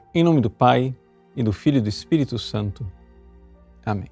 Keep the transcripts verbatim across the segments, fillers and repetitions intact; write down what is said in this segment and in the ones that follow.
Em nome do Pai, e do Filho e do Espírito Santo. Amém.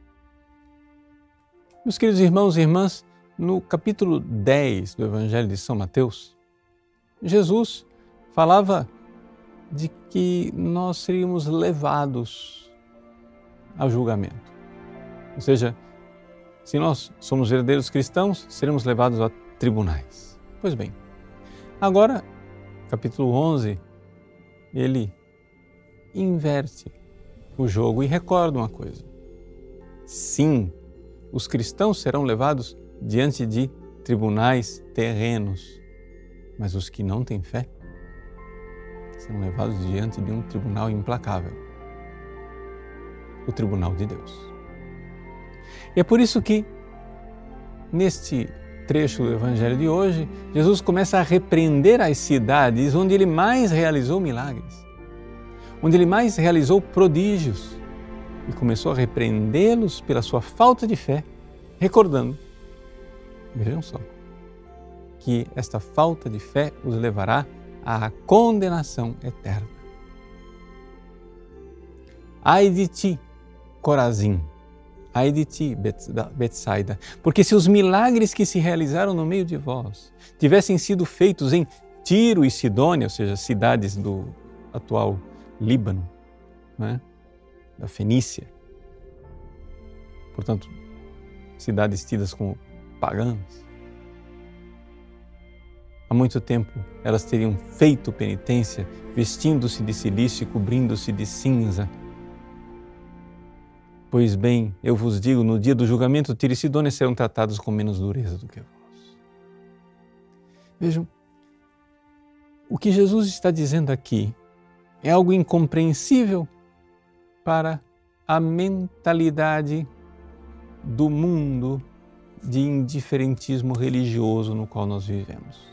Meus queridos irmãos e irmãs, no capítulo dez do Evangelho de São Mateus, Jesus falava de que nós seríamos levados ao julgamento. Ou seja, se nós somos verdadeiros cristãos, seremos levados a tribunais. Pois bem, agora, capítulo onze, ele inverte o jogo e recorda uma coisa. Sim, os cristãos serão levados diante de tribunais terrenos, mas os que não têm fé serão levados diante de um tribunal implacável, o tribunal de Deus. E é por isso que, neste trecho do Evangelho de hoje, Jesus começa a repreender as cidades onde ele mais realizou milagres, onde ele mais realizou prodígios, e começou a repreendê-los pela sua falta de fé, recordando, vejam só, que esta falta de fé os levará à condenação eterna. Ai de ti, Corazim! Ai de ti, Betsaida! Porque se os milagres que se realizaram no meio de vós tivessem sido feitos em Tiro e Sidônia, ou seja, cidades do atual Líbano, né? Da Fenícia, portanto, cidades tidas como pagãs, há muito tempo elas teriam feito penitência, vestindo-se de cilício e cobrindo-se de cinza. Pois bem, eu vos digo, no dia do julgamento, Tiro e Sidônia serão tratados com menos dureza do que vós. Vejam, o que Jesus está dizendo aqui é algo incompreensível para a mentalidade do mundo de indiferentismo religioso no qual nós vivemos.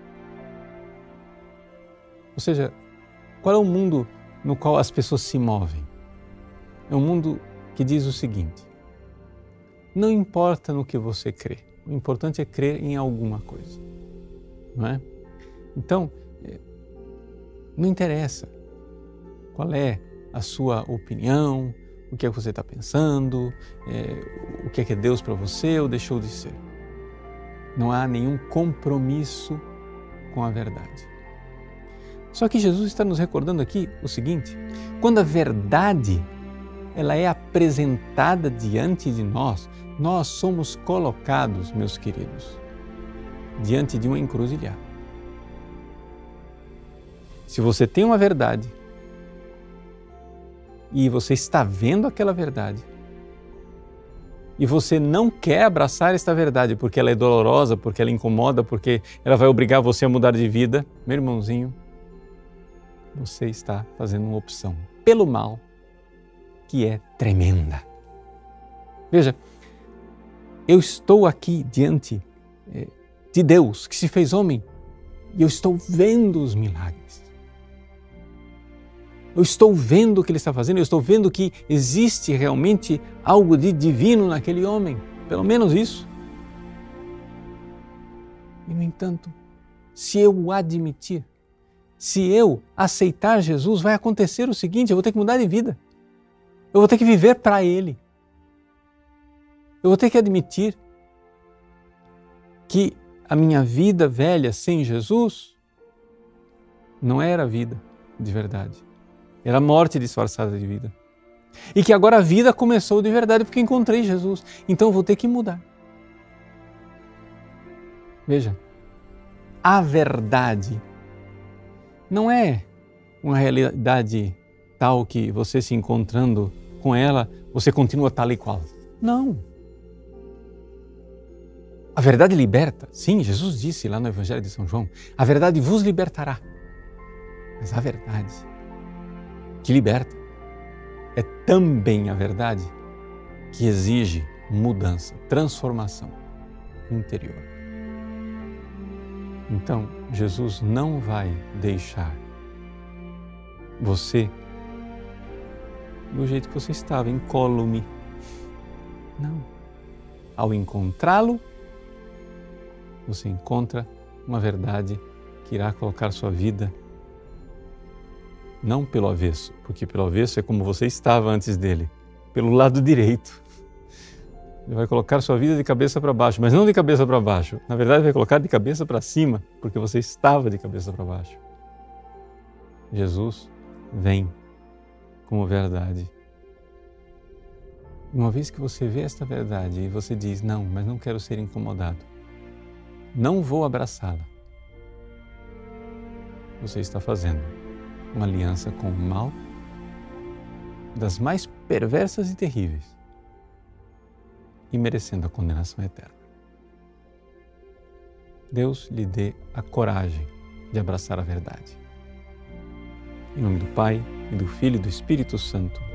Ou seja, qual é o mundo no qual as pessoas se movem? É um mundo que diz o seguinte: não importa no que você crê, o importante é crer em alguma coisa, não é? Então, não interessa qual é a sua opinião, o que é que você está pensando, é, o que é que é Deus para você ou deixou de ser. Não há nenhum compromisso com a verdade. Só que Jesus está nos recordando aqui o seguinte: quando a verdade ela é apresentada diante de nós, nós somos colocados, meus queridos, diante de uma encruzilhada. Se você tem uma verdade e você está vendo aquela verdade e você não quer abraçar esta verdade porque ela é dolorosa, porque ela incomoda, porque ela vai obrigar você a mudar de vida, meu irmãozinho, você está fazendo uma opção pelo mal que é tremenda. Veja, eu estou aqui diante de Deus que se fez homem e eu estou vendo os milagres. Eu estou vendo o que Ele está fazendo, eu estou vendo que existe realmente algo de divino naquele homem, pelo menos isso. E, no entanto, se eu o admitir, se eu aceitar Jesus, vai acontecer o seguinte: eu vou ter que mudar de vida. Eu vou ter que viver para Ele. Eu vou ter que admitir que a minha vida velha sem Jesus não era vida de verdade. Era morte disfarçada de vida. E que agora a vida começou de verdade porque encontrei Jesus. Então eu vou ter que mudar. Veja, a verdade não é uma realidade tal que você se encontrando com ela, você continua tal e qual. Não. A verdade liberta. Sim, Jesus disse lá no Evangelho de São João, a verdade vos libertará. Mas a verdade que liberta é também a verdade que exige mudança, transformação interior. Então, Jesus não vai deixar você do jeito que você estava, incólume. Não. Ao encontrá-lo, você encontra uma verdade que irá colocar sua vida não pelo avesso, porque pelo avesso é como você estava antes dele, pelo lado direito. Ele vai colocar sua vida de cabeça para baixo, mas não de cabeça para baixo. Na verdade, vai colocar de cabeça para cima, porque você estava de cabeça para baixo. Jesus vem como verdade. Uma vez que você vê esta verdade e você diz, não, mas não quero ser incomodado, não vou abraçá-la, você está fazendo uma aliança com o mal das mais perversas e terríveis e merecendo a condenação eterna. Deus lhe dê a coragem de abraçar a verdade. Em nome do Pai, e do Filho e do Espírito Santo.